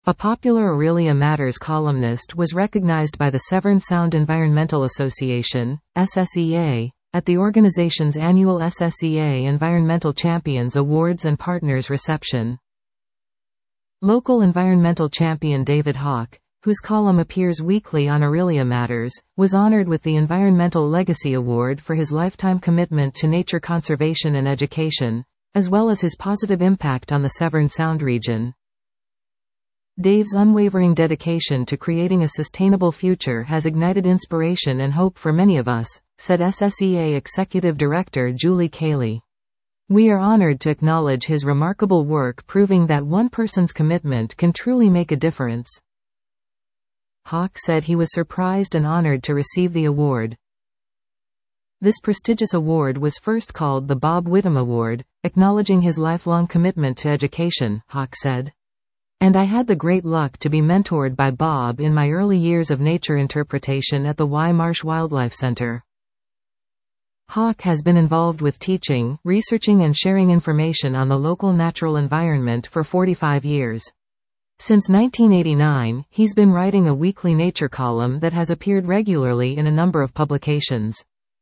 A popular Aurelia Matters columnist was recognized by the Severn Sound Environmental Association, SSEA, at the organization's annual SSEA Environmental Champions Awards and Partners reception. Local environmental champion David Hawk, whose column appears weekly on Aurelia Matters, was honored with the Environmental Legacy Award for his lifetime commitment to nature conservation and education, as well as his positive impact on the Severn Sound region. Dave's unwavering dedication to creating a sustainable future has ignited inspiration and hope for many of us, said SSEA Executive Director Julie Cayley. We are honored to acknowledge his remarkable work proving that one person's commitment can truly make a difference. Hawk said he was surprised and honored to receive the award. This prestigious award was first called the Bob Whittam Award, acknowledging his lifelong commitment to education, Hawk said. And I had the great luck to be mentored by Bob in my early years of nature interpretation at the Y Marsh Wildlife Center. Hawk has been involved with teaching, researching and sharing information on the local natural environment for 45 years. Since 1989, he's been writing a weekly nature column that has appeared regularly in a number of publications.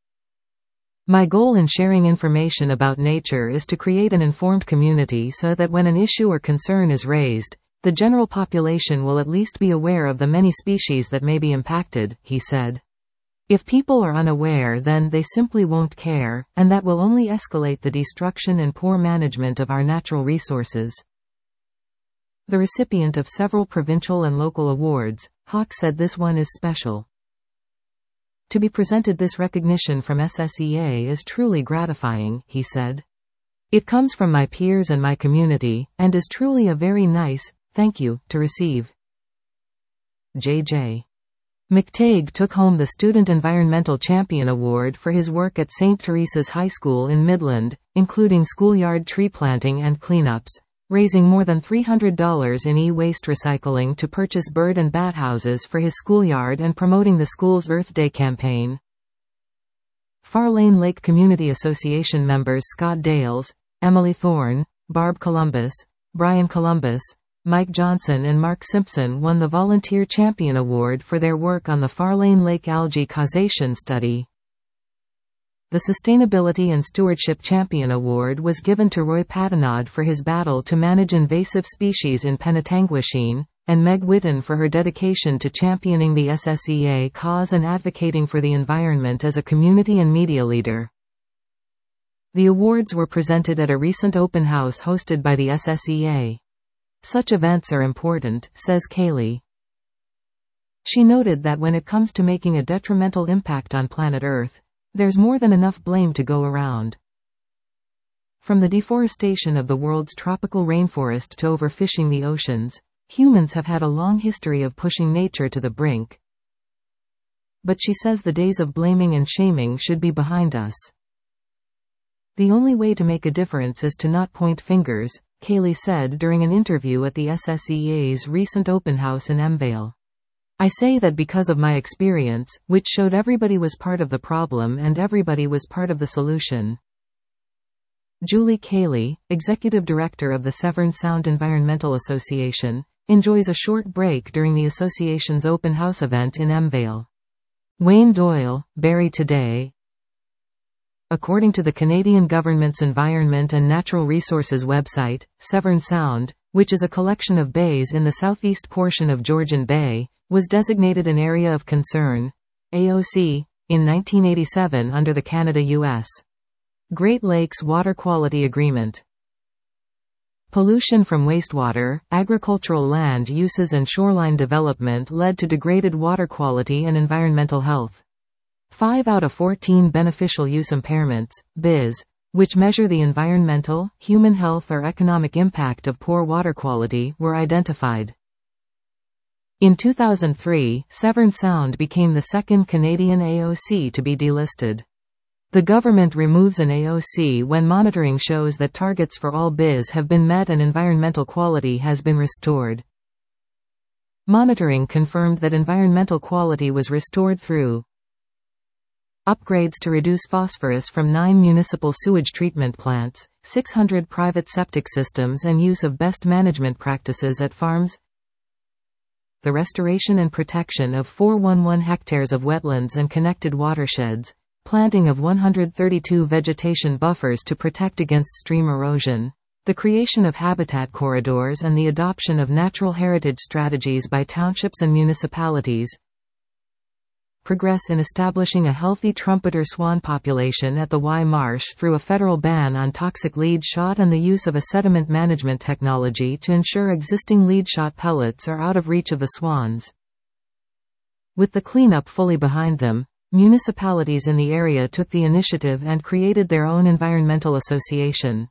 My goal in sharing information about nature is to create an informed community so that when an issue or concern is raised, the general population will at least be aware of the many species that may be impacted, he said. If people are unaware, then they simply won't care, and that will only escalate the destruction and poor management of our natural resources. The recipient of several provincial and local awards, Hawk said this one is special. To be presented this recognition from SSEA is truly gratifying, he said. It comes from my peers and my community, and is truly a very nice thank you to receive. J.J. McTague took home the Student Environmental Champion Award for his work at St. Teresa's High School in Midland, including schoolyard tree planting and cleanups, raising more than $300 in e-waste recycling to purchase bird and bat houses for his schoolyard and promoting the school's Earth Day campaign. Farlane Lake Community Association members Scott Dales, Emily Thorne, Barb Columbus, Brian Columbus, Mike Johnson and Mark Simpson won the Volunteer Champion Award for their work on the Farlane Lake Algae Causation Study. The Sustainability and Stewardship Champion Award was given to Roy Pattanaud for his battle to manage invasive species in Penetanguishene, and Meg Whitten for her dedication to championing the SSEA cause and advocating for the environment as a community and media leader. The awards were presented at a recent open house hosted by the SSEA. Such events are important, says Cayley. She noted that when it comes to making a detrimental impact on planet Earth, there's more than enough blame to go around. From the deforestation of the world's tropical rainforest to overfishing the oceans, humans have had a long history of pushing nature to the brink. But she says the days of blaming and shaming should be behind us. The only way to make a difference is to not point fingers, Cayley said during an interview at the SSEA's recent open house in Emvale. I say that because of my experience, which showed everybody was part of the problem and everybody was part of the solution. Julie Cayley, Executive Director of the Severn Sound Environmental Association, enjoys a short break during the association's open house event in Emvale. Wayne Doyle, Barrie Today. According to the Canadian government's Environment and Natural Resources website, Severn Sound, which is a collection of bays in the southeast portion of Georgian Bay, was designated an Area of Concern, AOC, in 1987 under the Canada-US Great Lakes Water Quality Agreement. Pollution from wastewater, agricultural land uses and shoreline development led to degraded water quality and environmental health. 5 out of 14 beneficial use impairments, BIS, which measure the environmental, human health or economic impact of poor water quality, were identified. In 2003, Severn Sound became the second Canadian AOC to be delisted. The government removes an AOC when monitoring shows that targets for all BIS have been met and environmental quality has been restored. Monitoring confirmed that environmental quality was restored through upgrades to reduce phosphorus from 9 municipal sewage treatment plants, 600 private septic systems and use of best management practices at farms, the restoration and protection of 411 hectares of wetlands and connected watersheds, planting of 132 vegetation buffers to protect against stream erosion, the creation of habitat corridors and the adoption of natural heritage strategies by townships and municipalities. Progress in establishing a healthy trumpeter swan population at the Y Marsh through a federal ban on toxic lead shot and the use of a sediment management technology to ensure existing lead shot pellets are out of reach of the swans. With the cleanup fully behind them, municipalities in the area took the initiative and created their own environmental association.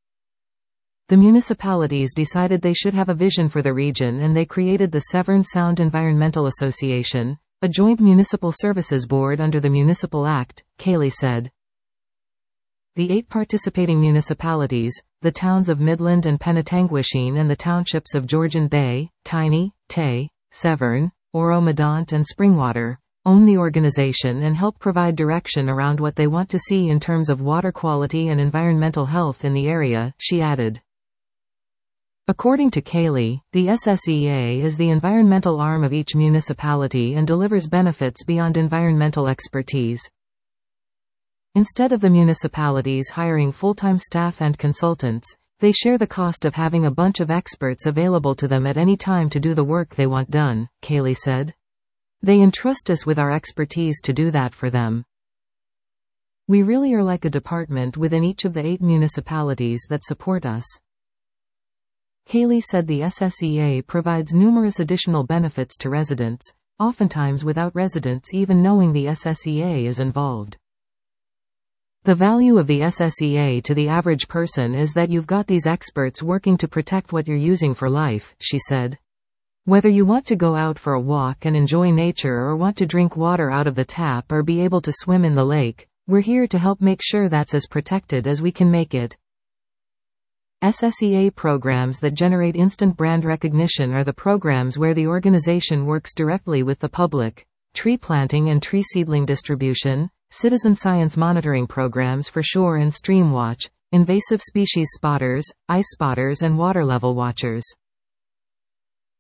The municipalities decided they should have a vision for the region and they created the Severn Sound Environmental Association, a joint municipal services board under the Municipal Act, Cayley said. The 8 participating municipalities, the towns of Midland and Penetanguishene and the townships of Georgian Bay, Tiny, Tay, Severn, Oro-Medonte and Springwater, own the organization and help provide direction around what they want to see in terms of water quality and environmental health in the area, she added. According to Cayley, the SSEA is the environmental arm of each municipality and delivers benefits beyond environmental expertise. Instead of the municipalities hiring full-time staff and consultants, they share the cost of having a bunch of experts available to them at any time to do the work they want done, Cayley said. They entrust us with our expertise to do that for them. We really are like a department within each of the 8 municipalities that support us. Cayley said the SSEA provides numerous additional benefits to residents, oftentimes without residents even knowing the SSEA is involved. The value of the SSEA to the average person is that you've got these experts working to protect what you're using for life, she said. Whether you want to go out for a walk and enjoy nature or want to drink water out of the tap or be able to swim in the lake, we're here to help make sure that's as protected as we can make it. SSEA programs that generate instant brand recognition are the programs where the organization works directly with the public: tree planting and tree seedling distribution, citizen science monitoring programs for shore and stream watch, invasive species spotters, ice spotters and water level watchers.